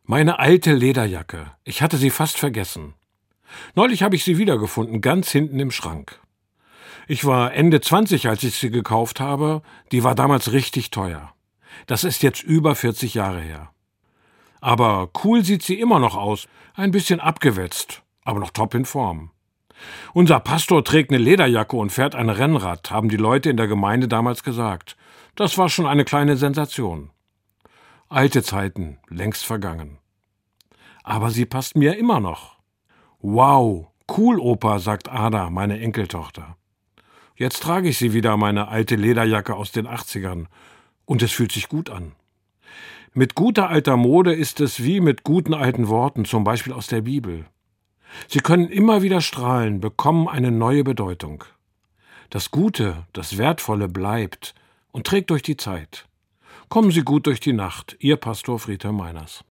Meine alte Lederjacke. Ich hatte sie fast vergessen. Neulich habe ich sie wiedergefunden, ganz hinten im Schrank. Ich war Ende 20, als ich sie gekauft habe. Die war damals richtig teuer. Das ist jetzt über 40 Jahre her. Aber cool sieht sie immer noch aus. Ein bisschen abgewetzt, aber noch top in Form. Unser Pastor trägt eine Lederjacke und fährt ein Rennrad, haben die Leute in der Gemeinde damals gesagt. Das war schon eine kleine Sensation. Alte Zeiten, längst vergangen. Aber sie passt mir immer noch. Wow, cool, Opa, sagt Ada, meine Enkeltochter. Jetzt trage ich sie wieder, meine alte Lederjacke aus den 80ern. Und es fühlt sich gut an. Mit guter alter Mode ist es wie mit guten alten Worten, zum Beispiel aus der Bibel. Sie können immer wieder strahlen, bekommen eine neue Bedeutung. Das Gute, das Wertvolle bleibt und trägt durch die Zeit. Kommen Sie gut durch die Nacht, Ihr Pastor Friedhelm Meiners.